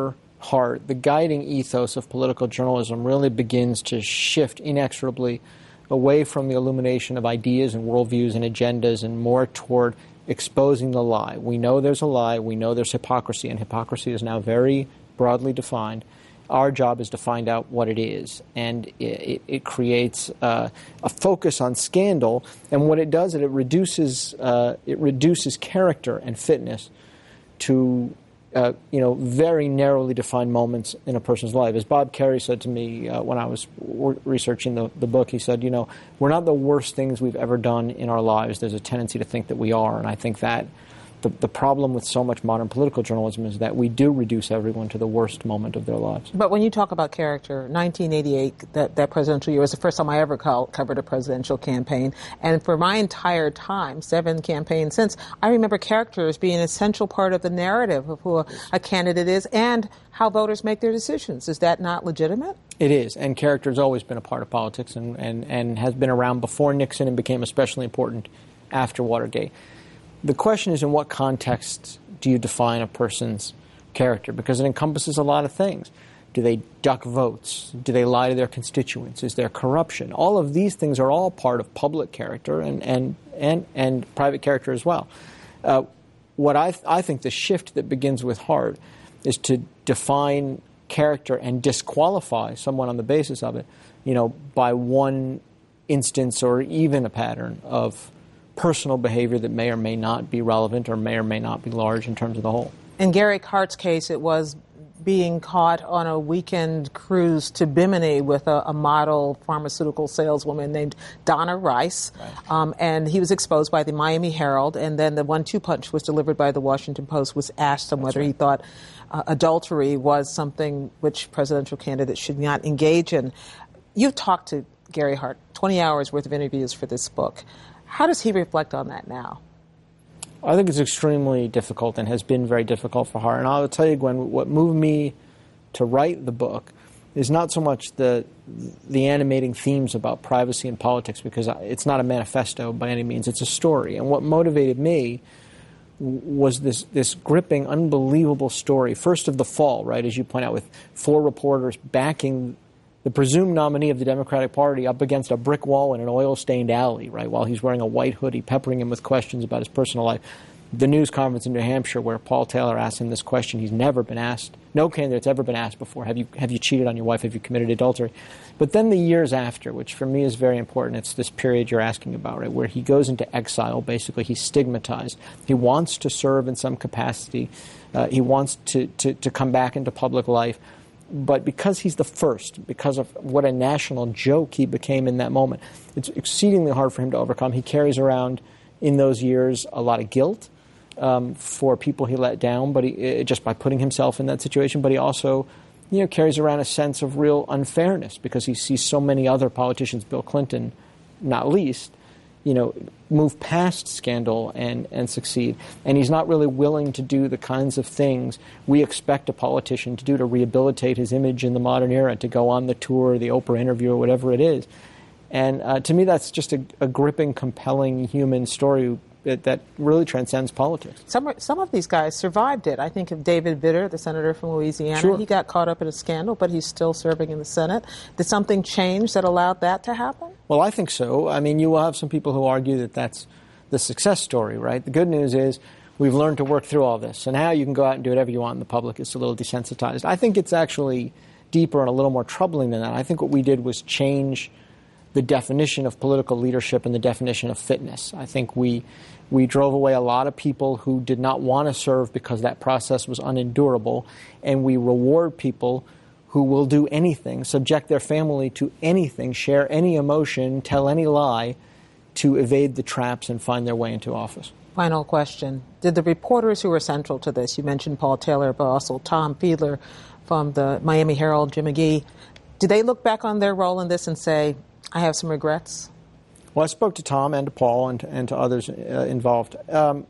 heart, the guiding ethos of political journalism really begins to shift inexorably away from the illumination of ideas and worldviews and agendas and more toward exposing the lie. We know there's a lie. We know there's hypocrisy, and hypocrisy is now very broadly defined. Our job is to find out what it is, and it, it creates uh, a focus on scandal. And what it does is it reduces uh, it reduces character and fitness to uh, you know very narrowly defined moments in a person's life. As Bob Kerrey said to me uh, when I was researching the, the book, he said, "You know, we're not the worst things we've ever done in our lives. There's a tendency to think that we are," and I think that. The, the problem with so much modern political journalism is that we do reduce everyone to the worst moment of their lives. But when you talk about character, nineteen eighty-eight, that, that presidential year, was the first time I ever call, covered a presidential campaign. And for my entire time, seven campaigns since, I remember characters being an essential part of the narrative of who a, a candidate is and how voters make their decisions. Is that not legitimate? It is, and character has always been a part of politics and, and, and has been around before Nixon and became especially important after Watergate. The question is, in what context do you define a person's character? Because it encompasses a lot of things. Do they duck votes? Do they lie to their constituents? Is there corruption? All of these things are all part of public character and, and, and, and private character as well. Uh, what I, th- I think the shift that begins with Hart is to define character and disqualify someone on the basis of it, you know, by one instance or even a pattern of personal behavior that may or may not be relevant or may or may not be large in terms of the whole. In Gary Hart's case, it was being caught on a weekend cruise to Bimini with a, a model pharmaceutical saleswoman named Donna Rice. Right. Um, and he was exposed by the Miami Herald, and then the one two punch was delivered by the Washington Post, was asked him whether right. he thought uh, adultery was something which presidential candidates should not engage in. You've talked to Gary Hart, twenty hours worth of interviews for this book. How does he reflect on that now? I think it's extremely difficult and has been very difficult for Hart. And I'll tell you, Gwen, what moved me to write the book is not so much the the animating themes about privacy and politics, because it's not a manifesto by any means. It's a story. And what motivated me was this this gripping, unbelievable story, first of the fall, right, as you point out, with four reporters backing the presumed nominee of the Democratic Party up against a brick wall in an oil-stained alley, right, while he's wearing a white hoodie, peppering him with questions about his personal life. The news conference in New Hampshire where Paul Taylor asked him this question he's never been asked. No candidate's ever been asked before. Have you have you cheated on your wife? Have you committed adultery? But then the years after, which for me is very important, it's this period you're asking about, right, where he goes into exile. Basically, he's stigmatized. He wants to serve in some capacity. Uh, he wants to, to, to come back into public life. But because he's the first, because of what a national joke he became in that moment, it's exceedingly hard for him to overcome. He carries around in those years a lot of guilt um, for people he let down, but he, just by putting himself in that situation. But he also, you know, carries around a sense of real unfairness because he sees so many other politicians, Bill Clinton not least, you know, move past scandal and, and succeed. And he's not really willing to do the kinds of things we expect a politician to do to rehabilitate his image in the modern era, to go on the tour, the Oprah interview, or whatever it is. And uh, to me, that's just a, a gripping, compelling human story that, that really transcends politics. Some some of these guys survived it. I think of David Vitter, the senator from Louisiana. Sure. He got caught up in a scandal, but he's still serving in the Senate. Did something change that allowed that to happen? Well, I think so. I mean, you will have some people who argue that that's the success story, right? The good news is we've learned to work through all this. And now you can go out and do whatever you want, and the public is a little desensitized. I think it's actually deeper and a little more troubling than that. I think what we did was change the definition of political leadership and the definition of fitness. I think we we drove away a lot of people who did not want to serve because that process was unendurable, and we reward people who will do anything, subject their family to anything, share any emotion, tell any lie to evade the traps and find their way into office. Final question. Did the reporters who were central to this, you mentioned Paul Taylor, but also Tom Fiedler from the Miami Herald, Jim McGee, did they look back on their role in this and say, I have some regrets? Well, I spoke to Tom and to Paul and to, and to others uh, involved. Um,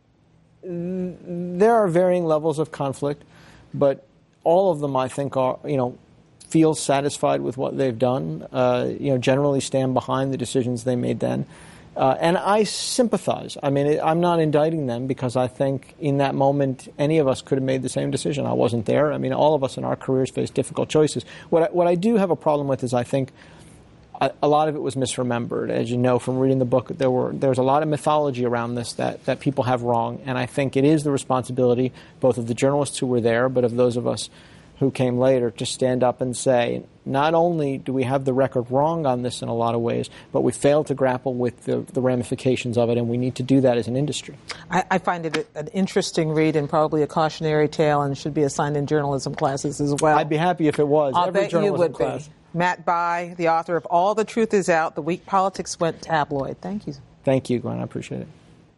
there are varying levels of conflict, but all of them, I think, are, you know, feel satisfied with what they've done, uh, you know, generally stand behind the decisions they made then. Uh, and I sympathize. I mean, I'm not indicting them because I think in that moment any of us could have made the same decision. I wasn't there. I mean, all of us in our careers face difficult choices. What I, what I do have a problem with is I think a, a lot of it was misremembered. As you know from reading the book, there were there's a lot of mythology around this that, that people have wrong. And I think it is the responsibility both of the journalists who were there, but of those of us who came later to stand up and say, not only do we have the record wrong on this in a lot of ways, but we failed to grapple with the, the ramifications of it, and we need to do that as an industry. I, I find it an interesting read and probably a cautionary tale and should be assigned in journalism classes as well. I'd be happy if it was. I'll Every bet journalism you would class. be. Matt Bai, the author of All the Truth Is Out, The Week Politics Went Tabloid. Thank you. Thank you, Gwen. I appreciate it.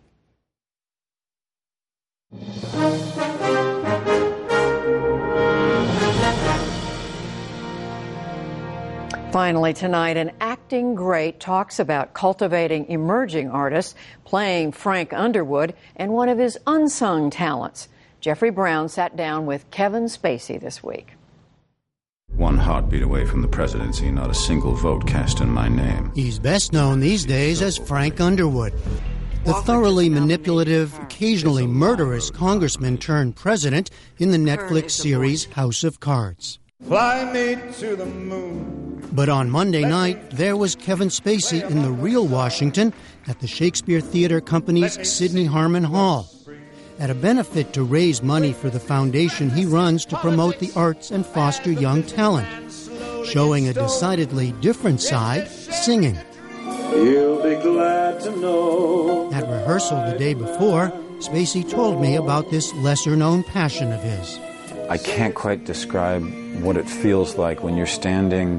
Finally tonight, an acting great talks about cultivating emerging artists, playing Frank Underwood, and one of his unsung talents. Jeffrey Brown sat down with Kevin Spacey this week. One heartbeat away from the presidency, not a single vote cast in my name. He's best known these days as Frank Underwood, the thoroughly manipulative, occasionally murderous congressman turned president in the Netflix series House of Cards. Fly me to the moon. But on Monday night, there was Kevin Spacey in the real Washington at the Shakespeare Theatre Company's Sidney Harmon Hall at a benefit to raise money for the foundation he runs to promote the arts and foster young talent, showing a decidedly different side, singing. You'll be glad to know. At rehearsal the day before, Spacey told me about this lesser-known passion of his. I can't quite describe what it feels like when you're standing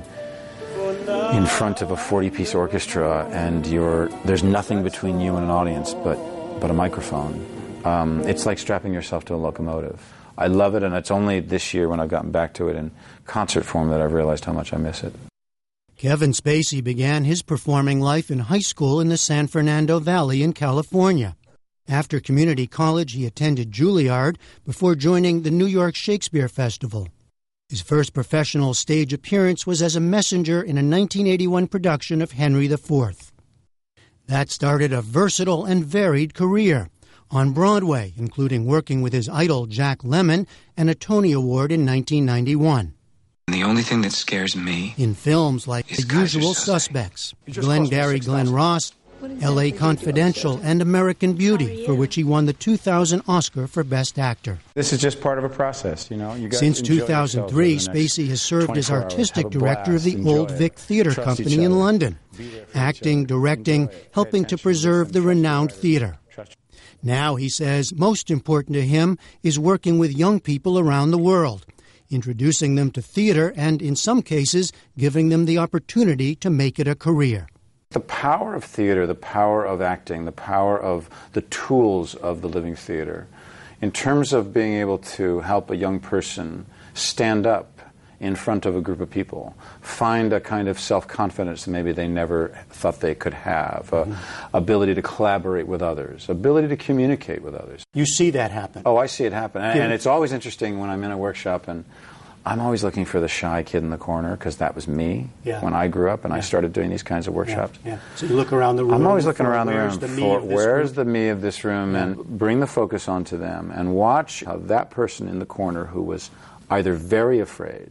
in front of a forty-piece orchestra and you're there's nothing between you and an audience but, but a microphone. Um, it's like strapping yourself to a locomotive. I love it, and it's only this year when I've gotten back to it in concert form that I've realized how much I miss it. Kevin Spacey began his performing life in high school in the San Fernando Valley in California. After community college, he attended Juilliard before joining the New York Shakespeare Festival. His first professional stage appearance was as a messenger in a nineteen eighty-one production of Henry the Fourth. That started a versatile and varied career on Broadway, including working with his idol Jack Lemmon and a Tony Award in nineteen ninety-one. The only thing that scares me in films like The Usual Suspects, Glengarry Glen Ross, L A Confidential, and American Beauty, for which he won the two thousand Oscar for Best Actor. This is just part of a process, you know. You guys Since enjoy two thousand three, yourselves over the next Spacey has served as twenty-four artistic hours. Have a director of blast. the Enjoy Old it. Vic Theatre Trust each Company in other. London, Be there for acting, each other. directing, Enjoy it. helping to preserve the renowned theatre. Now, he says, most important to him is working with young people around the world, introducing them to theatre and, in some cases, giving them the opportunity to make it a career. The power of theater, the power of acting, the power of the tools of the living theater, in terms of being able to help a young person stand up in front of a group of people, find a kind of self-confidence that maybe they never thought they could have, uh, mm-hmm. ability to collaborate with others, ability to communicate with others. You see that happen? Oh, I see it happen. And, Yeah. and it's always interesting when I'm in a workshop, and I'm always looking for the shy kid in the corner, because that was me Yeah. when I grew up and I started doing these kinds of workshops. Yeah. So you look around the room. I'm always looking for around the where's room the me for of this where's group? the me of this room, Yeah. and bring the focus onto them and watch how that person in the corner who was either very afraid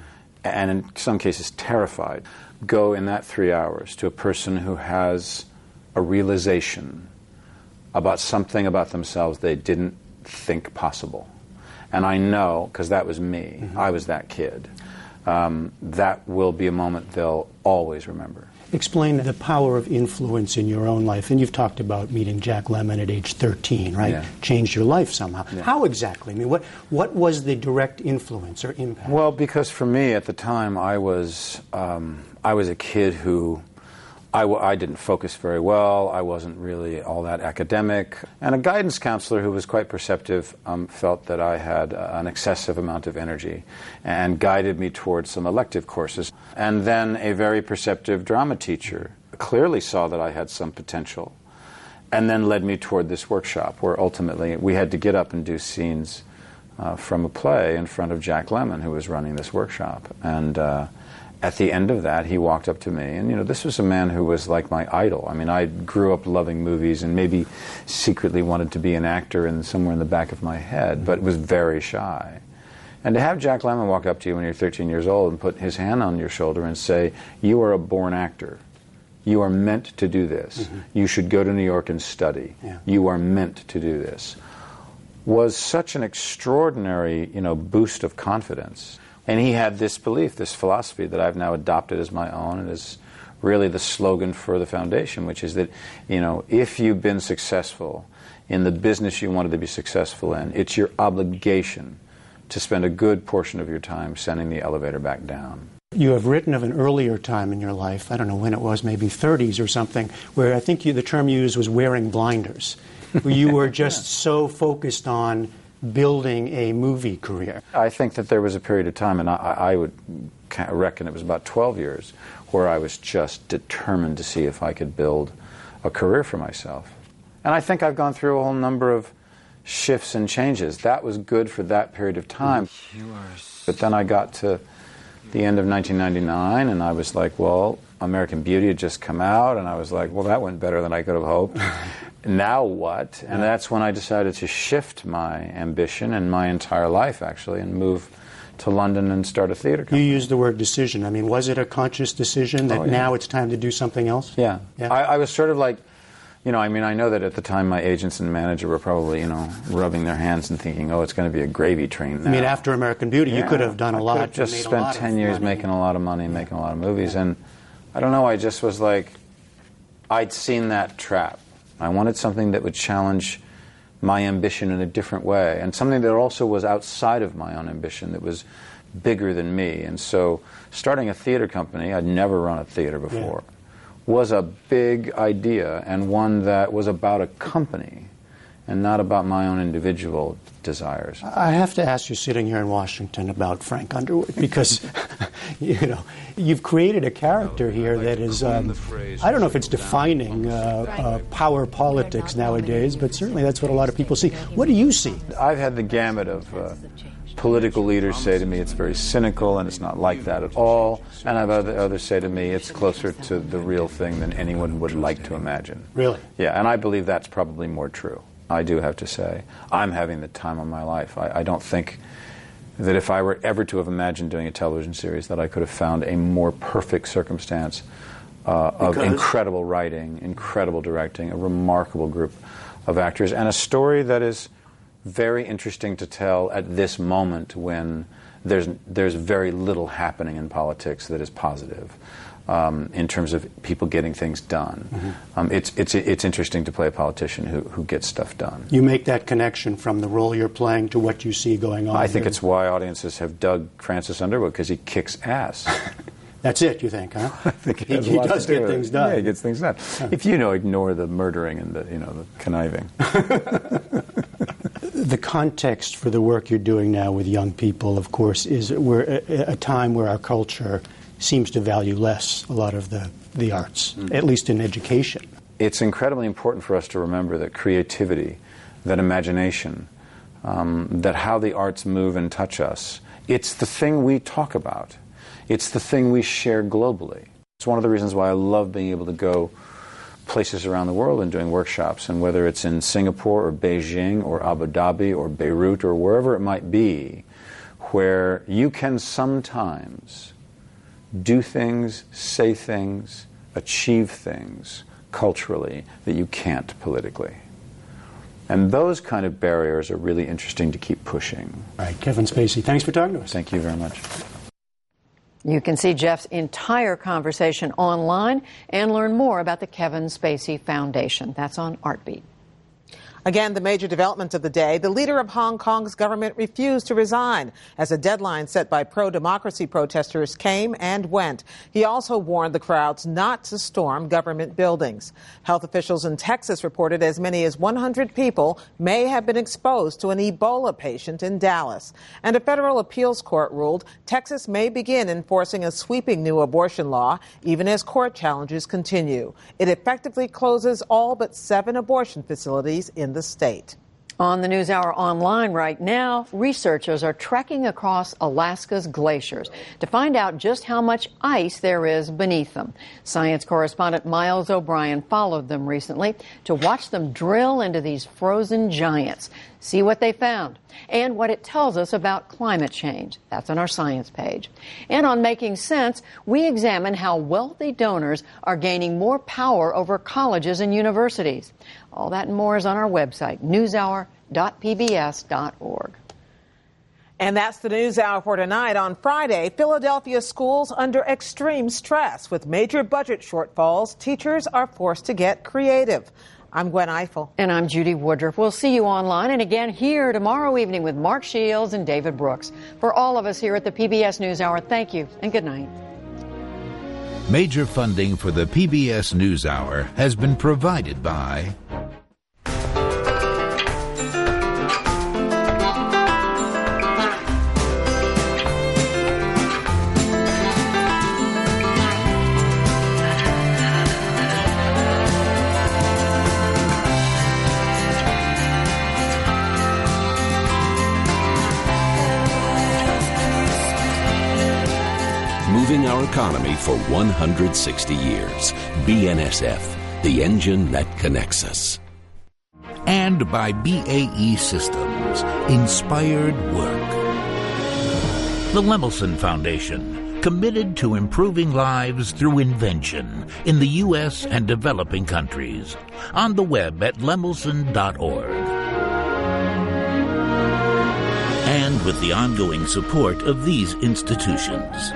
and in some cases terrified go in that three hours to a person who has a realization about something about themselves they didn't think possible. And I know, because that was me, mm-hmm. I was that kid, um, that will be a moment they'll always remember. Explain the power of influence in your own life. And you've talked about meeting Jack Lemmon at age thirteen, right? Yeah. Changed your life somehow. Yeah. How exactly? I mean, what, what was the direct influence or impact? Well, because for me at the time, I was um, I was a kid who I, w- I didn't focus very well. I wasn't really all that academic. And a guidance counselor who was quite perceptive um, felt that I had uh, an excessive amount of energy and guided me towards some elective courses. And then a very perceptive drama teacher clearly saw that I had some potential and then led me toward this workshop where ultimately we had to get up and do scenes uh, from a play in front of Jack Lemmon, who was running this workshop. And uh, at the end of that, he walked up to me, and you know, this was a man who was like my idol. I mean, I grew up loving movies and maybe secretly wanted to be an actor in somewhere in the back of my head, but was very shy. And to have Jack Lemmon walk up to you when you're thirteen years old and put his hand on your shoulder and say, "You are a born actor. You are meant to do this. Mm-hmm. You should go to New York and study. Yeah. You are meant to do this," was such an extraordinary, you know, boost of confidence. And he had this belief, this philosophy that I've now adopted as my own and is really the slogan for the foundation, which is that, you know, if you've been successful in the business you wanted to be successful in, it's your obligation to spend a good portion of your time sending the elevator back down. You have written of an earlier time in your life, I don't know when it was, maybe thirties or something, where I think you, the term you used was wearing blinders, where you were just yeah. so focused on building a movie career. I think that there was a period of time, and I, I would reckon it was about twelve years, where I was just determined to see if I could build a career for myself. And I think I've gone through a whole number of shifts and changes. That was good for that period of time. But then I got to the end of nineteen ninety-nine, and I was like, well, American Beauty had just come out, and I was like, well, that went better than I could have hoped. Now what? And yeah. that's when I decided to shift my ambition and my entire life, actually, and move to London and start a theater company. You used the word decision. I mean, was it a conscious decision that oh, yeah. now it's time to do something else? Yeah. yeah. I, I was sort of like, you know, I mean, I know that at the time my agents and manager were probably, you know, rubbing their hands and thinking, oh, it's going to be a gravy train now. I mean, after American Beauty, yeah, you could have done I a lot. I just spent ten years money. making a lot of money, making a lot of movies, and I don't know, I just was like, I'd seen that trap. I wanted something that would challenge my ambition in a different way, and something that also was outside of my own ambition, that was bigger than me. And so starting a theater company, I'd never run a theater before, yeah. was a big idea, and one that was about a company and not about my own individual desires. I have to ask you, sitting here in Washington, about Frank Underwood, because you know, you've created a character here that is, um, I don't know if it's defining uh, uh, power politics nowadays, but certainly that's what a lot of people see. What do you see? I've had the gamut of uh, political leaders say to me it's very cynical and it's not like that at all, and I've other others say to me it's closer to the real thing than anyone would like to imagine. Really? Yeah, and I believe that's probably more true. I do have to say, I'm having the time of my life. I, I don't think that if I were ever to have imagined doing a television series that I could have found a more perfect circumstance uh, of incredible writing, incredible directing, a remarkable group of actors, and a story that is very interesting to tell at this moment when there's there's very little happening in politics that is positive. Um, in terms of people getting things done. Mm-hmm. Um, it's, it's, it's interesting to play a politician who, who gets stuff done. You make that connection from the role you're playing to what you see going on. I think it's why audiences have dug Francis Underwood, because he kicks ass. That's it, you think, huh? I think he, he does get things done. Yeah, he gets things done. Huh. If you know, ignore the murdering and the, you know, the conniving. The context for the work you're doing now with young people, of course, is we're a, a time where our culture seems to value less a lot of the, the arts, mm. at least in education. It's incredibly important for us to remember that creativity, that imagination, um, that how the arts move and touch us, it's the thing we talk about. It's the thing we share globally. It's one of the reasons why I love being able to go places around the world and doing workshops, and whether it's in Singapore or Beijing or Abu Dhabi or Beirut or wherever it might be, where you can sometimes do things, say things, achieve things culturally that you can't politically. And those kind of barriers are really interesting to keep pushing. All right, Kevin Spacey, thanks for talking to us. Thank you very much. You can see Jeff's entire conversation online and learn more about the Kevin Spacey Foundation. That's on Artbeat. Again, the major development of the day, the leader of Hong Kong's government refused to resign as a deadline set by pro-democracy protesters came and went. He also warned the crowds not to storm government buildings. Health officials in Texas reported as many as one hundred people may have been exposed to an Ebola patient in Dallas. And a federal appeals court ruled Texas may begin enforcing a sweeping new abortion law, even as court challenges continue. It effectively closes all but seven abortion facilities in the state. On the NewsHour online right now, researchers are trekking across Alaska's glaciers to find out just how much ice there is beneath them. Science correspondent Miles O'Brien followed them recently to watch them drill into these frozen giants, see what they found, and what it tells us about climate change. That's on our science page. And on Making Sense, we examine how wealthy donors are gaining more power over colleges and universities. All that and more is on our website, newshour dot p b s dot org. And that's the NewsHour for tonight. On Friday, Philadelphia schools under extreme stress. With major budget shortfalls, teachers are forced to get creative. I'm Gwen Eiffel. And I'm Judy Woodruff. We'll see you online and again here tomorrow evening with Mark Shields and David Brooks. For all of us here at the P B S NewsHour, thank you and good night. Major funding for the P B S NewsHour has been provided by moving our economy for one hundred sixty years. B N S F, the engine that connects us. And by B A E Systems, inspired work. The Lemelson Foundation, committed to improving lives through invention in the U S and developing countries. On the web at lemelson dot org. And with the ongoing support of these institutions.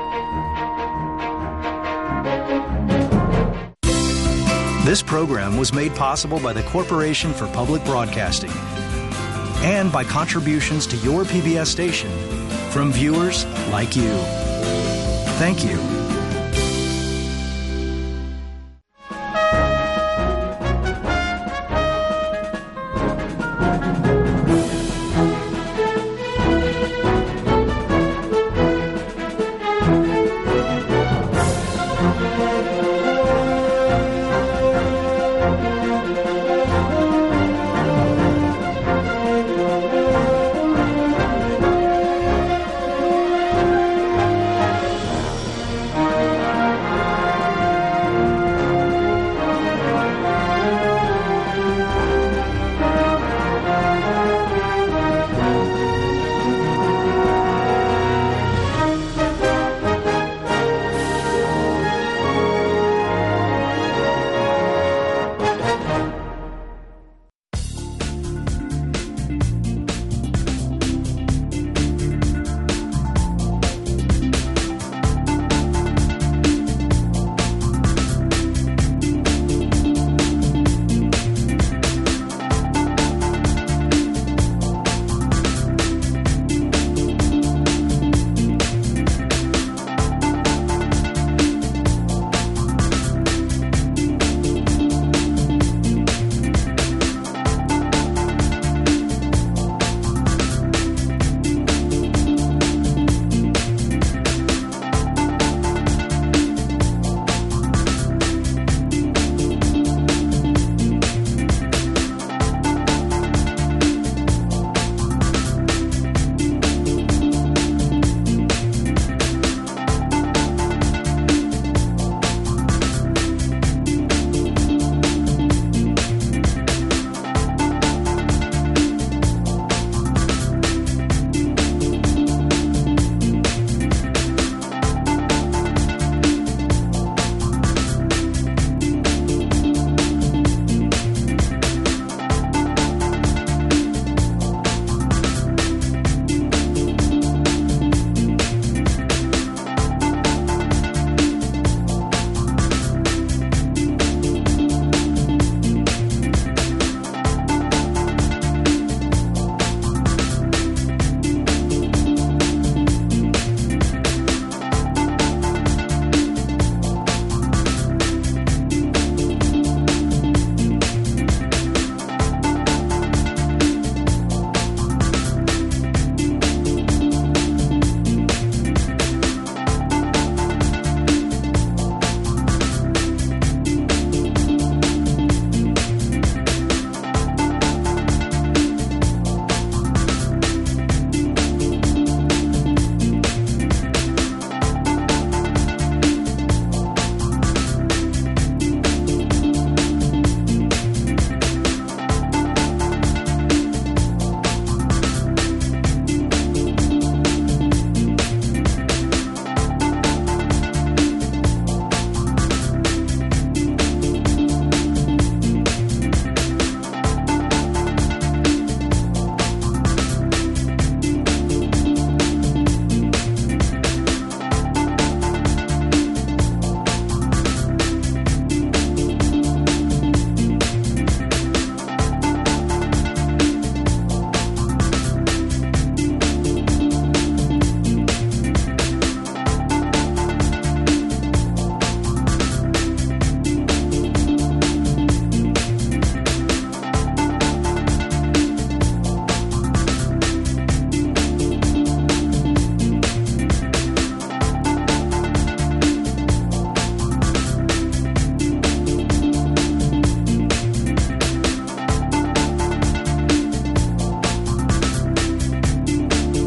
This program was made possible by the Corporation for Public Broadcasting and by contributions to your P B S station from viewers like you. Thank you.